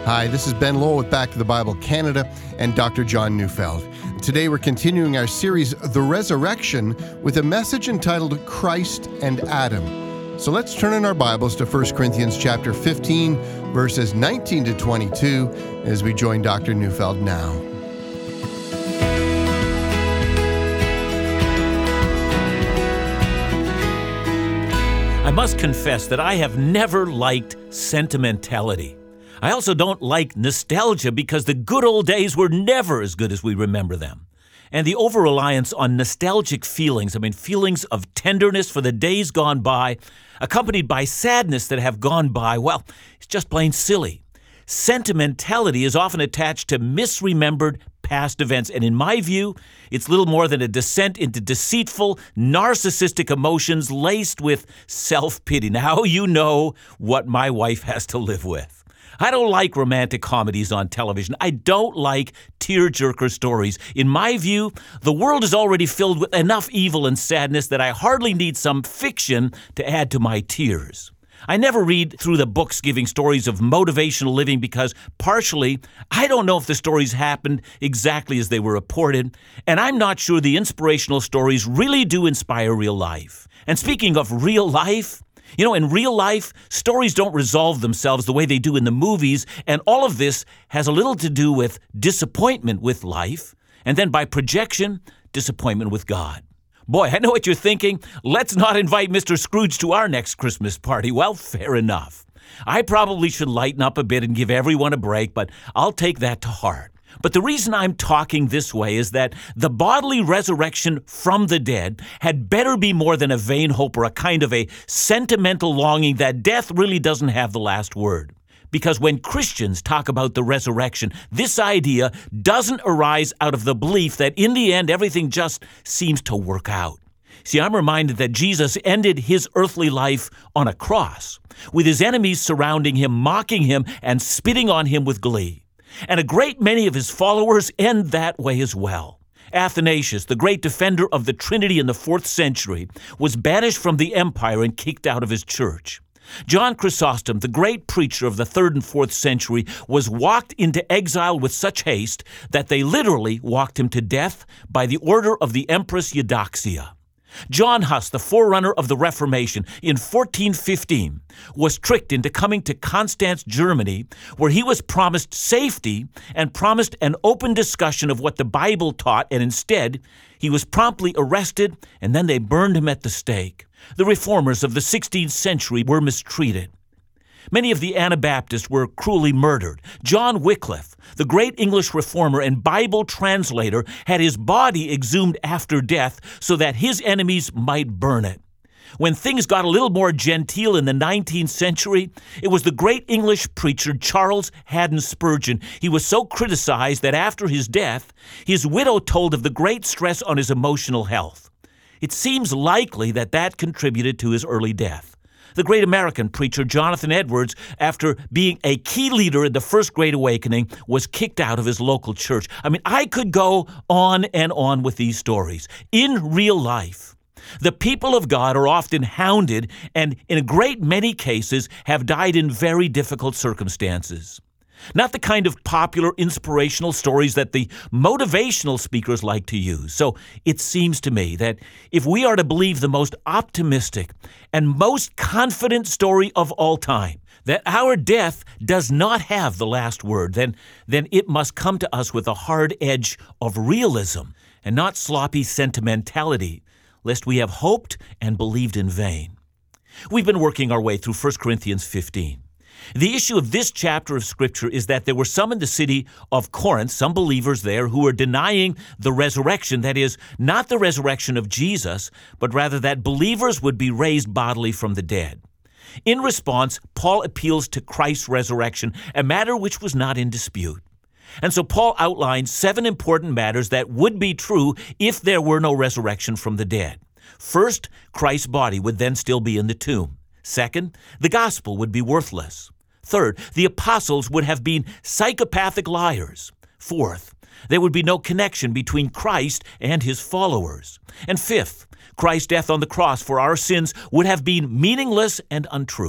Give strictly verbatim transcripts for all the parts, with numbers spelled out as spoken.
Hi, this is Ben Lowell with Back to the Bible Canada and Doctor John Neufeld. Today we're continuing our series, The Resurrection, with a message entitled Christ and Adam. So let's turn in our Bibles to First Corinthians chapter fifteen, verses nineteen to twenty-two, as we join Doctor Neufeld now. I must confess that I have never liked sentimentality. I also don't like nostalgia because the good old days were never as good as we remember them. And the over-reliance on nostalgic feelings, I mean feelings of tenderness for the days gone by, accompanied by sadness that have gone by, well, it's just plain silly. Sentimentality is often attached to misremembered past events, and in my view, it's little more than a descent into deceitful, narcissistic emotions laced with self-pity. Now you know what my wife has to live with. I don't like romantic comedies on television. I don't like tearjerker stories. In my view, the world is already filled with enough evil and sadness that I hardly need some fiction to add to my tears. I never read through the books giving stories of motivational living because, partially, I don't know if the stories happened exactly as they were reported, and I'm not sure the inspirational stories really do inspire real life. And speaking of real life, you know, in real life, stories don't resolve themselves the way they do in the movies, and all of this has a little to do with disappointment with life, and then by projection, disappointment with God. Boy, I know what you're thinking. Let's not invite Mister Scrooge to our next Christmas party. Well, fair enough. I probably should lighten up a bit and give everyone a break, but I'll take that to heart. But the reason I'm talking this way is that the bodily resurrection from the dead had better be more than a vain hope or a kind of a sentimental longing that death really doesn't have the last word. Because when Christians talk about the resurrection, this idea doesn't arise out of the belief that in the end everything just seems to work out. See, I'm reminded that Jesus ended his earthly life on a cross, with his enemies surrounding him, mocking him, and spitting on him with glee. And a great many of his followers end that way as well. Athanasius, the great defender of the Trinity in the fourth century, was banished from the empire and kicked out of his church. John Chrysostom, the great preacher of the third and fourth century, was walked into exile with such haste that they literally walked him to death by the order of the Empress Eudoxia. John Huss, the forerunner of the Reformation, in fourteen fifteen, was tricked into coming to Constance, Germany, where he was promised safety and promised an open discussion of what the Bible taught, and instead, he was promptly arrested, and then they burned him at the stake. The reformers of the sixteenth century were mistreated. Many of the Anabaptists were cruelly murdered. John Wycliffe, the great English reformer and Bible translator, had his body exhumed after death so that his enemies might burn it. When things got a little more genteel in the nineteenth century, it was the great English preacher Charles Haddon Spurgeon. He was so criticized that after his death, his widow told of the great stress on his emotional health. It seems likely that that contributed to his early death. The great American preacher Jonathan Edwards, after being a key leader in the First Great Awakening, was kicked out of his local church. I mean, I could go on and on with these stories. In real life, the people of God are often hounded and, in a great many cases, have died in very difficult circumstances. Not the kind of popular inspirational stories that the motivational speakers like to use. So it seems to me that if we are to believe the most optimistic and most confident story of all time, that our death does not have the last word, then, then it must come to us with a hard edge of realism and not sloppy sentimentality, lest we have hoped and believed in vain. We've been working our way through First Corinthians fifteen. The issue of this chapter of Scripture is that there were some in the city of Corinth, some believers there, who were denying the resurrection, that is, not the resurrection of Jesus, but rather that believers would be raised bodily from the dead. In response, Paul appeals to Christ's resurrection, a matter which was not in dispute. And so Paul outlines seven important matters that would be true if there were no resurrection from the dead. First, Christ's body would then still be in the tomb. Second, the gospel would be worthless. Third, the apostles would have been psychopathic liars. Fourth, there would be no connection between Christ and his followers. And fifth, Christ's death on the cross for our sins would have been meaningless and untrue.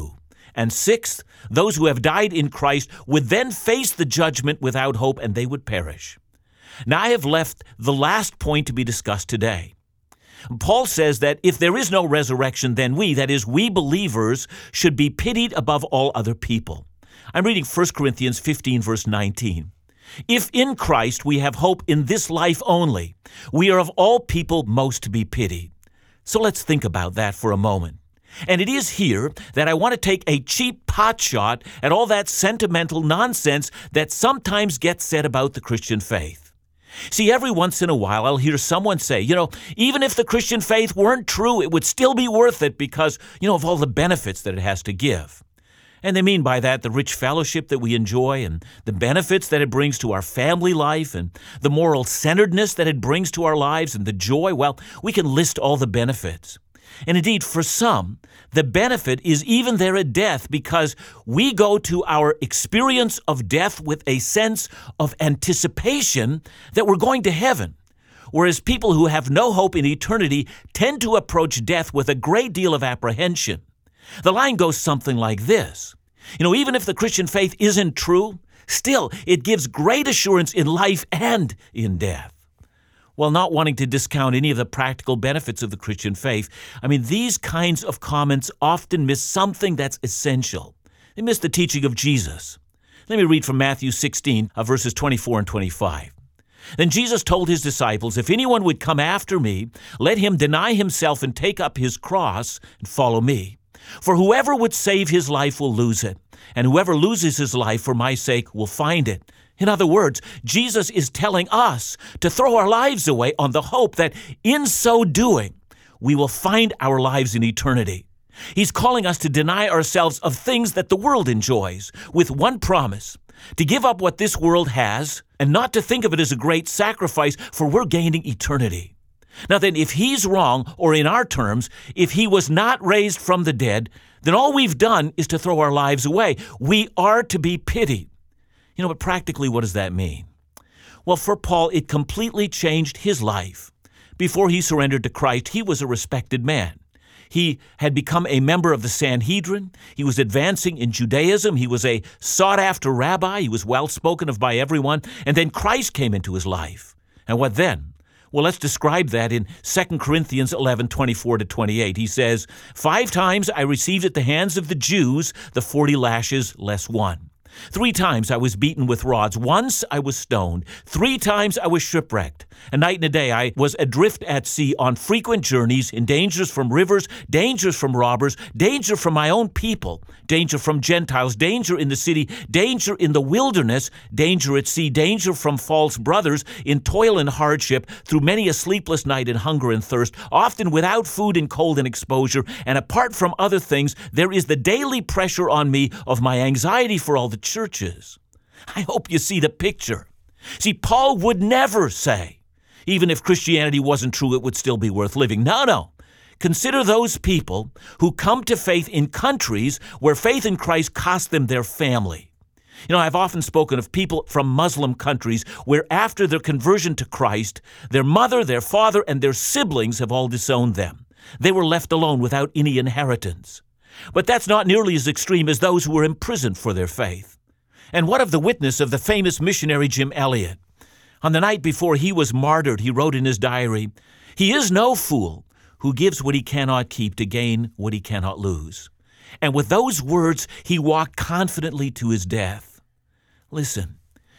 And sixth, those who have died in Christ would then face the judgment without hope, and they would perish. Now I have left the last point to be discussed today. Paul says that if there is no resurrection, then we, that is, we believers, should be pitied above all other people. I'm reading First Corinthians fifteen, verse nineteen. If in Christ we have hope in this life only, we are of all people most to be pitied. So let's think about that for a moment. And it is here that I want to take a cheap pot shot at all that sentimental nonsense that sometimes gets said about the Christian faith. See, every once in a while I'll hear someone say, you know, even if the Christian faith weren't true, it would still be worth it because, you know, of all the benefits that it has to give. And they mean by that the rich fellowship that we enjoy and the benefits that it brings to our family life and the moral centeredness that it brings to our lives and the joy. Well, we can list all the benefits. And indeed, for some, the benefit is even there at death because we go to our experience of death with a sense of anticipation that we're going to heaven. Whereas people who have no hope in eternity tend to approach death with a great deal of apprehension. The line goes something like this. You know, even if the Christian faith isn't true, still it gives great assurance in life and in death. While not wanting to discount any of the practical benefits of the Christian faith, I mean, these kinds of comments often miss something that's essential. They miss the teaching of Jesus. Let me read from Matthew sixteen, uh, verses twenty-four and twenty-five. Then Jesus told his disciples, if anyone would come after me, let him deny himself and take up his cross and follow me. For whoever would save his life will lose it, and whoever loses his life for my sake will find it. In other words, Jesus is telling us to throw our lives away on the hope that in so doing, we will find our lives in eternity. He's calling us to deny ourselves of things that the world enjoys, with one promise, to give up what this world has and not to think of it as a great sacrifice, for we're gaining eternity. Now then, if he's wrong, or in our terms, if he was not raised from the dead, then all we've done is to throw our lives away. We are to be pitied. You know, but practically, what does that mean? Well, for Paul, it completely changed his life. Before he surrendered to Christ, he was a respected man. He had become a member of the Sanhedrin. He was advancing in Judaism. He was a sought-after rabbi. He was well spoken of by everyone. And then Christ came into his life. And what then? Well, let's describe that in Second Corinthians eleven, twenty-four to twenty-eight. He says, Five times I received at the hands of the Jews the forty lashes less one. Three times I was beaten with rods. Once I was stoned. Three times I was shipwrecked. A night and a day I was adrift at sea on frequent journeys, in dangers from rivers, dangers from robbers, danger from my own people, danger from Gentiles, danger in the city, danger in the wilderness, danger at sea, danger from false brothers, in toil and hardship, through many a sleepless night in hunger and thirst, often without food and cold and exposure. And apart from other things, there is the daily pressure on me of my anxiety for all the churches. I hope you see the picture. See, Paul would never say, even if Christianity wasn't true, it would still be worth living. No, no. Consider those people who come to faith in countries where faith in Christ cost them their family. You know, I've often spoken of people from Muslim countries where after their conversion to Christ, their mother, their father, and their siblings have all disowned them. They were left alone without any inheritance. But that's not nearly as extreme as those who were imprisoned for their faith. And what of the witness of the famous missionary Jim Elliot? On the night before he was martyred, he wrote in his diary, "He is no fool who gives what he cannot keep to gain what he cannot lose." And with those words, he walked confidently to his death. Listen,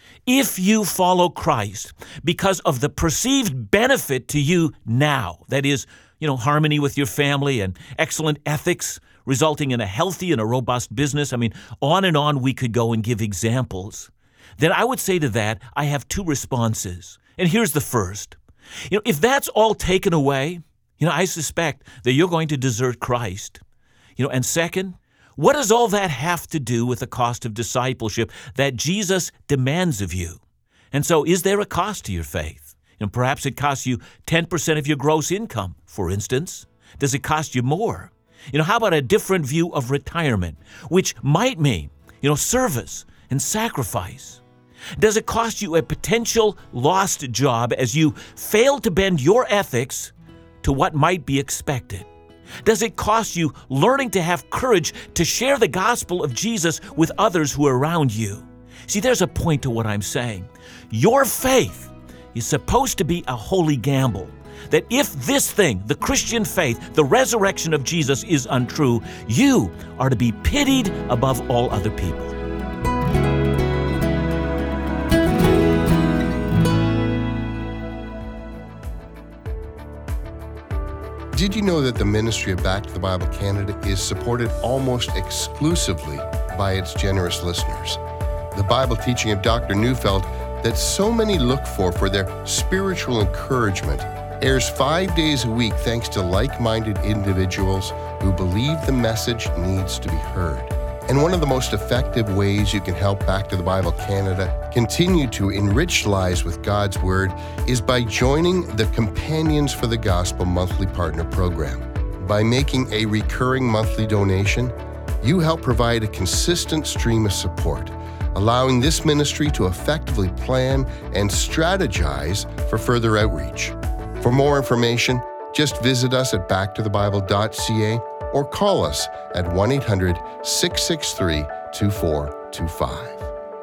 if you follow Christ because of the perceived benefit to you now, that is, you know, harmony with your family and excellent ethics, resulting in a healthy and a robust business. I mean, on and on we could go and give examples. Then I would say to that, I have two responses. And here's the first. You know, if that's all taken away, you know, I suspect that you're going to desert Christ. You know, and second, what does all that have to do with the cost of discipleship that Jesus demands of you? And so is there a cost to your faith? You know, perhaps it costs you ten percent of your gross income, for instance. Does it cost you more? You know, how about a different view of retirement, which might mean, you know, service and sacrifice? Does it cost you a potential lost job as you fail to bend your ethics to what might be expected? Does it cost you learning to have courage to share the gospel of Jesus with others who are around you? See, there's a point to what I'm saying. Your faith is supposed to be a holy gamble. That if this thing, the Christian faith, the resurrection of Jesus, is untrue, you are to be pitied above all other people. Did you know that the ministry of Back to the Bible Canada is supported almost exclusively by its generous listeners? The Bible teaching of Doctor Neufeld that so many look for for their spiritual encouragement airs five days a week thanks to like-minded individuals who believe the message needs to be heard. And one of the most effective ways you can help Back to the Bible Canada continue to enrich lives with God's Word is by joining the Companions for the Gospel monthly partner program. By making a recurring monthly donation, you help provide a consistent stream of support, allowing this ministry to effectively plan and strategize for further outreach. For more information, just visit us at back to the bible dot c a or call us at one eight hundred, six six three, two four two five.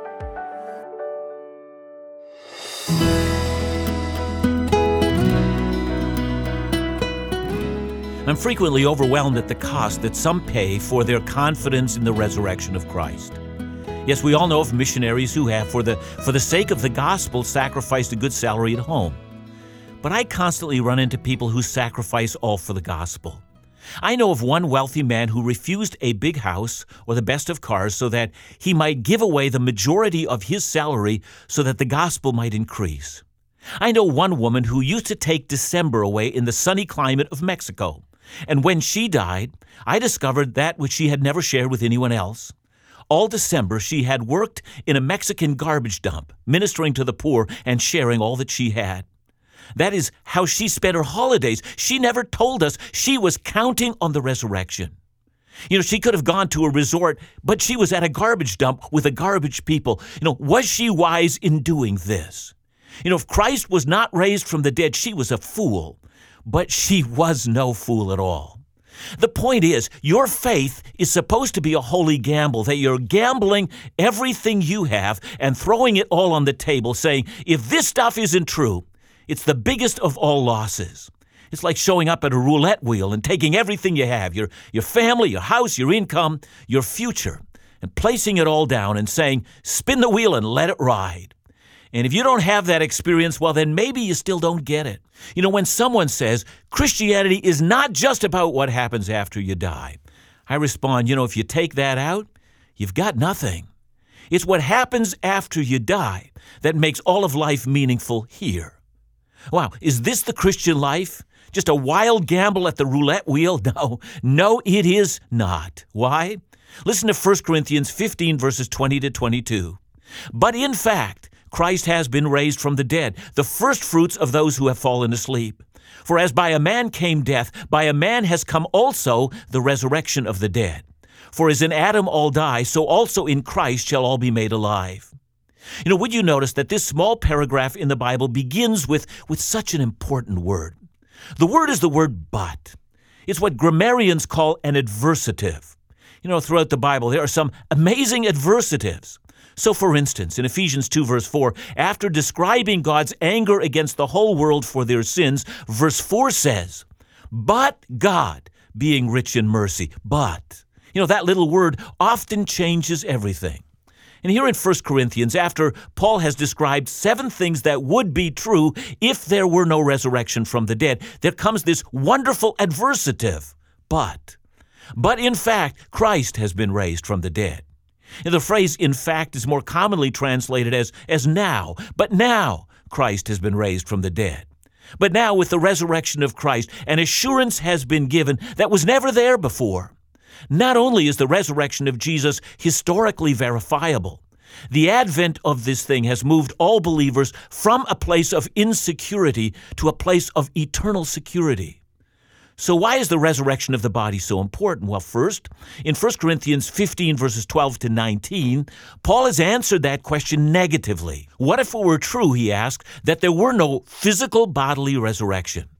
I'm frequently overwhelmed at the cost that some pay for their confidence in the resurrection of Christ. Yes, we all know of missionaries who have, for the, for the sake of the gospel, sacrificed a good salary at home. But I constantly run into people who sacrifice all for the gospel. I know of one wealthy man who refused a big house or the best of cars so that he might give away the majority of his salary so that the gospel might increase. I know one woman who used to take December away in the sunny climate of Mexico. And when she died, I discovered that which she had never shared with anyone else. All December, she had worked in a Mexican garbage dump, ministering to the poor and sharing all that she had. That is how she spent her holidays. She never told us she was counting on the resurrection. You know, she could have gone to a resort, but she was at a garbage dump with the garbage people. You know, was she wise in doing this? You know, if Christ was not raised from the dead, she was a fool. But she was no fool at all. The point is, your faith is supposed to be a holy gamble, that you're gambling everything you have and throwing it all on the table, saying, if this stuff isn't true, it's the biggest of all losses. It's like showing up at a roulette wheel and taking everything you have, your, your family, your house, your income, your future, and placing it all down and saying, spin the wheel and let it ride. And if you don't have that experience, well, then maybe you still don't get it. You know, when someone says Christianity is not just about what happens after you die, I respond, you know, if you take that out, you've got nothing. It's what happens after you die that makes all of life meaningful here. Wow, is this the Christian life? Just a wild gamble at the roulette wheel? No, no, it is not. Why? Listen to First Corinthians fifteen, verses twenty to twenty-two. But in fact, Christ has been raised from the dead, the first fruits of those who have fallen asleep. For as by a man came death, by a man has come also the resurrection of the dead. For as in Adam all die, so also in Christ shall all be made alive. You know, would you notice that this small paragraph in the Bible begins with, with such an important word? The word is the word but. It's what grammarians call an adversative. You know, throughout the Bible, there are some amazing adversatives. So, for instance, in Ephesians two, verse four, after describing God's anger against the whole world for their sins, verse four says, but God, being rich in mercy, but. You know, that little word often changes everything. And here in First Corinthians, after Paul has described seven things that would be true if there were no resurrection from the dead, there comes this wonderful adversative, but. But in fact, Christ has been raised from the dead. And the phrase, in fact, is more commonly translated as, as now. But now Christ has been raised from the dead. But now with the resurrection of Christ, an assurance has been given that was never there before. Not only is the resurrection of Jesus historically verifiable, the advent of this thing has moved all believers from a place of insecurity to a place of eternal security. So why is the resurrection of the body so important? Well, first, in First Corinthians fifteen, verses twelve to nineteen, Paul has answered that question negatively. What if it were true, he asked, that there were no physical bodily resurrection?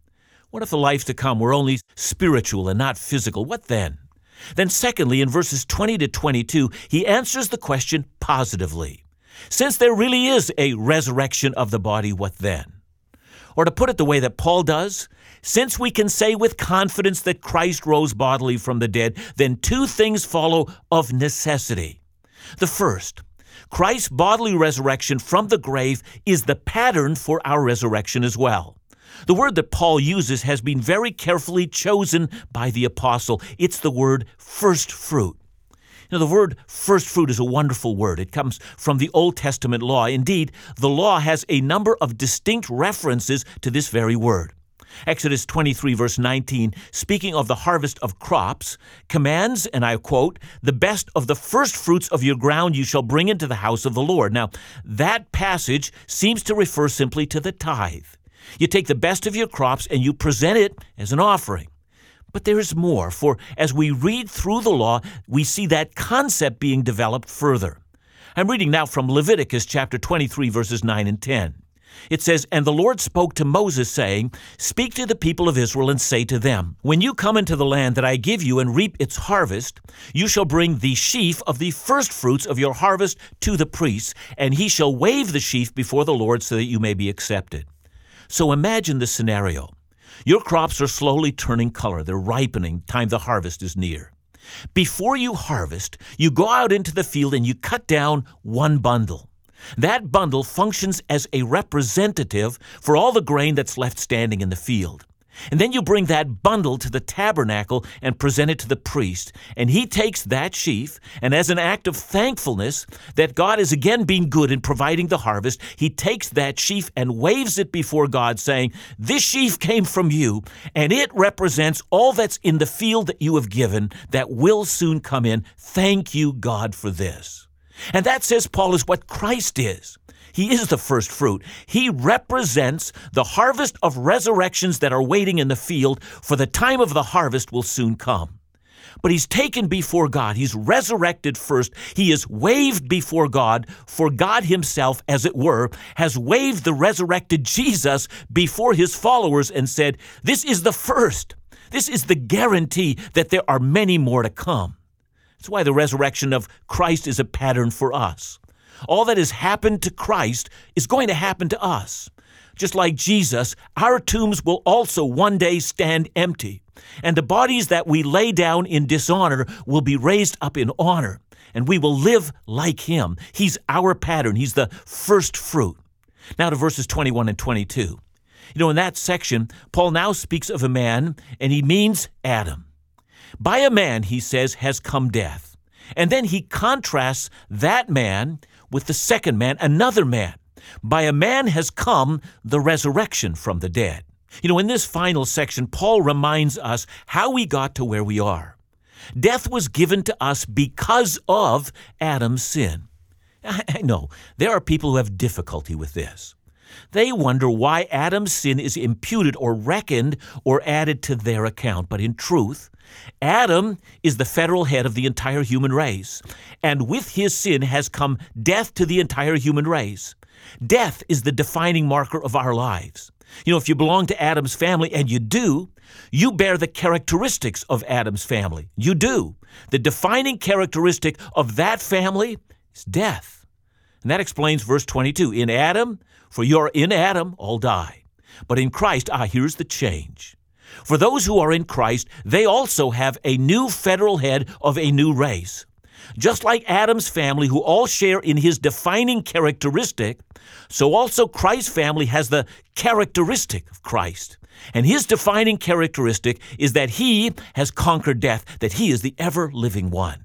What if the life to come were only spiritual and not physical? What then? Then secondly, in verses twenty to twenty-two, he answers the question positively. Since there really is a resurrection of the body, what then? Or to put it the way that Paul does, since we can say with confidence that Christ rose bodily from the dead, then two things follow of necessity. The first, Christ's bodily resurrection from the grave is the pattern for our resurrection as well. The word that Paul uses has been very carefully chosen by the apostle. It's the word first fruit. You know, the word first fruit is a wonderful word. It comes from the Old Testament law. Indeed, the law has a number of distinct references to this very word. Exodus twenty-three, verse nineteen, speaking of the harvest of crops, commands, and I quote, "The best of the first fruits of your ground you shall bring into the house of the Lord." Now, that passage seems to refer simply to the tithe. You take the best of your crops and you present it as an offering. But there is more, for as we read through the law, we see that concept being developed further. I'm reading now from Leviticus chapter twenty-three, verses nine and ten. It says, "And the Lord spoke to Moses, saying, Speak to the people of Israel and say to them, When you come into the land that I give you and reap its harvest, you shall bring the sheaf of the first fruits of your harvest to the priest, and he shall wave the sheaf before the Lord so that you may be accepted." So imagine the scenario. Your crops are slowly turning color. They're ripening. Time the harvest is near. Before you harvest, you go out into the field and you cut down one bundle. That bundle functions as a representative for all the grain that's left standing in the field. And then you bring that bundle to the tabernacle and present it to the priest. And he takes that sheaf, and as an act of thankfulness that God is again being good in providing the harvest, he takes that sheaf and waves it before God, saying, "This sheaf came from you, and it represents all that's in the field that you have given that will soon come in. Thank you, God, for this." And that, says Paul, is what Christ is. He is the first fruit. He represents the harvest of resurrections that are waiting in the field, for the time of the harvest will soon come. But he's taken before God. He's resurrected first. He is waved before God, for God himself, as it were, has waved the resurrected Jesus before his followers and said, "This is the first. This is the guarantee that there are many more to come." That's why the resurrection of Christ is a pattern for us. All that has happened to Christ is going to happen to us. Just like Jesus, our tombs will also one day stand empty, and the bodies that we lay down in dishonor will be raised up in honor, and we will live like him. He's our pattern. He's the first fruit. Now to verses twenty-one and twenty-two. You know, in that section, Paul now speaks of a man, and he means Adam. By a man, he says, has come death. And then he contrasts that man with the second man, another man. By a man has come the resurrection from the dead. You know, in this final section, Paul reminds us how we got to where we are. Death was given to us because of Adam's sin. I know, there are people who have difficulty with this. They wonder why Adam's sin is imputed or reckoned or added to their account. But in truth, Adam is the federal head of the entire human race, and with his sin has come death to the entire human race. Death is the defining marker of our lives. You know, if you belong to Adam's family, and you do, you bear the characteristics of Adam's family. You do. The defining characteristic of that family is death. And that explains verse twenty-two. In Adam, for you're in Adam, all die. But in Christ, ah, here's the change. For those who are in Christ, they also have a new federal head of a new race. Just like Adam's family, who all share in his defining characteristic, so also Christ's family has the characteristic of Christ. And his defining characteristic is that he has conquered death, that he is the ever-living one.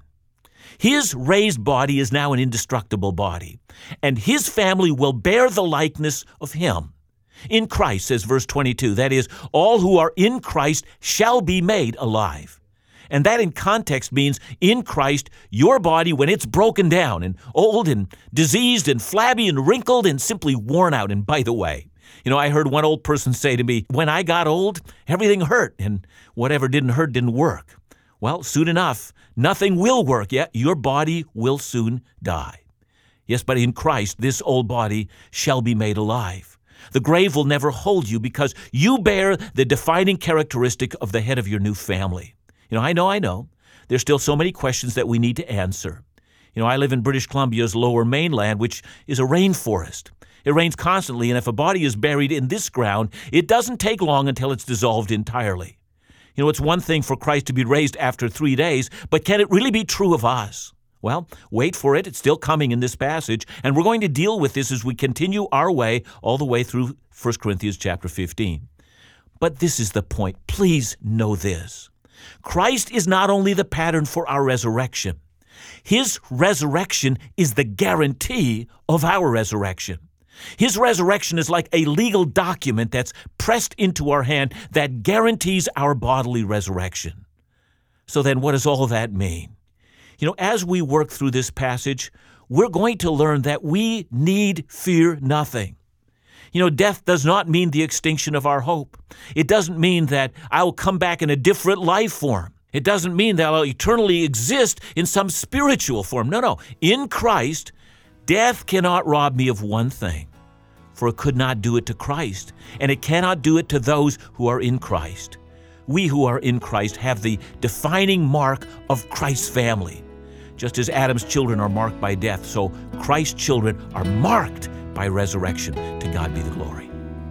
His raised body is now an indestructible body, and his family will bear the likeness of him. In Christ, says verse twenty-two, that is, all who are in Christ shall be made alive. And that in context means in Christ, your body, when it's broken down and old and diseased and flabby and wrinkled and simply worn out. And by the way, you know, I heard one old person say to me, when I got old, everything hurt and whatever didn't hurt didn't work. Well, soon enough, nothing will work yet. Your body will soon die. Yes, but in Christ, this old body shall be made alive. The grave will never hold you because you bear the defining characteristic of the head of your new family. You know, I know, I know. There's still so many questions that we need to answer. You know, I live in British Columbia's lower mainland, which is a rainforest. It rains constantly, and if a body is buried in this ground, it doesn't take long until it's dissolved entirely. You know, it's one thing for Christ to be raised after three days, but can it really be true of us? Well, wait for it. It's still coming in this passage, and we're going to deal with this as we continue our way all the way through First Corinthians chapter fifteen. But this is the point. Please know this. Christ is not only the pattern for our resurrection. His resurrection is the guarantee of our resurrection. His resurrection is like a legal document that's pressed into our hand that guarantees our bodily resurrection. So then what does all that mean? You know, as we work through this passage, we're going to learn that we need fear nothing. You know, death does not mean the extinction of our hope. It doesn't mean that I will come back in a different life form. It doesn't mean that I'll eternally exist in some spiritual form. No, no. In Christ, death cannot rob me of one thing, for it could not do it to Christ, and it cannot do it to those who are in Christ. We who are in Christ have the defining mark of Christ's family. Just as Adam's children are marked by death, so Christ's children are marked by resurrection. To God be the glory.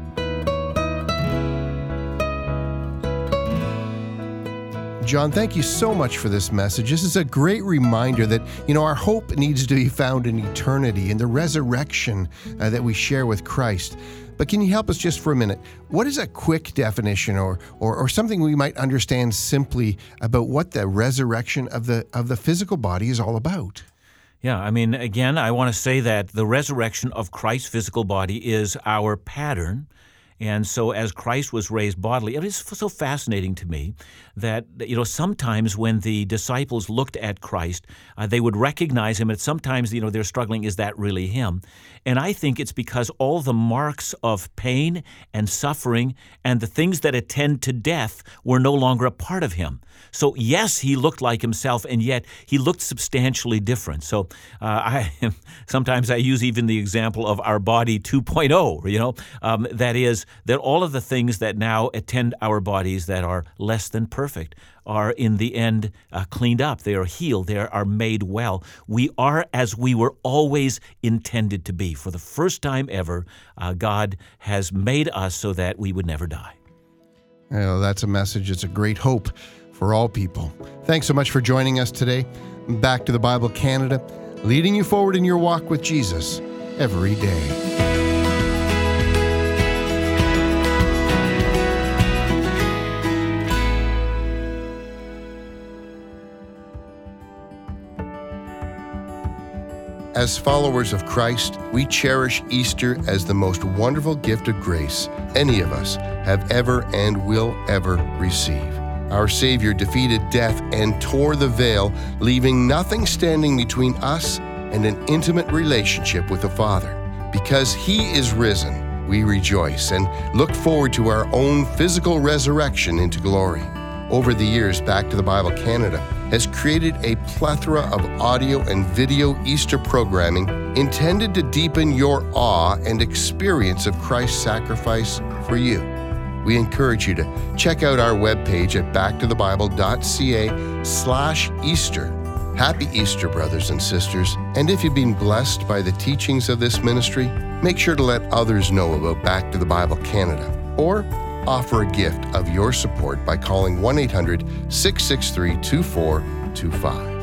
John, thank you so much for this message. This is a great reminder that, you know, our hope needs to be found in eternity, in the resurrection uh, that we share with Christ. But can you help us just for a minute? What is a quick definition or, or or something we might understand simply about what the resurrection of the of the physical body is all about? Yeah, I mean, again, I want to say that the resurrection of Christ's physical body is our pattern. And so as Christ was raised bodily, it is so fascinating to me that, you know, sometimes when the disciples looked at Christ, uh, they would recognize him, and sometimes, you know, they're struggling, is that really him? And I think it's because all the marks of pain and suffering and the things that attend to death were no longer a part of him. So yes, he looked like himself, and yet he looked substantially different. So uh, I sometimes I use even the example of our body two point oh, you know, um, that is, that all of the things that now attend our bodies that are less than perfect are in the end uh, cleaned up. They are healed. They are made well. We are as we were always intended to be. For the first time ever, uh, God has made us so that we would never die. Well, that's a message. It's a great hope for all people. Thanks so much for joining us today. Back to the Bible Canada, leading you forward in your walk with Jesus every day. As followers of Christ, we cherish Easter as the most wonderful gift of grace any of us have ever and will ever receive. Our Savior defeated death and tore the veil, leaving nothing standing between us and an intimate relationship with the Father. Because He is risen, we rejoice and look forward to our own physical resurrection into glory. Over the years, Back to the Bible Canada has created a plethora of audio and video Easter programming intended to deepen your awe and experience of Christ's sacrifice for you. We encourage you to check out our webpage at backtothebible.ca slash Easter. Happy Easter, brothers and sisters. And if you've been blessed by the teachings of this ministry, make sure to let others know about Back to the Bible Canada, or offer a gift of your support by calling one eight hundred, six six three, two four two five.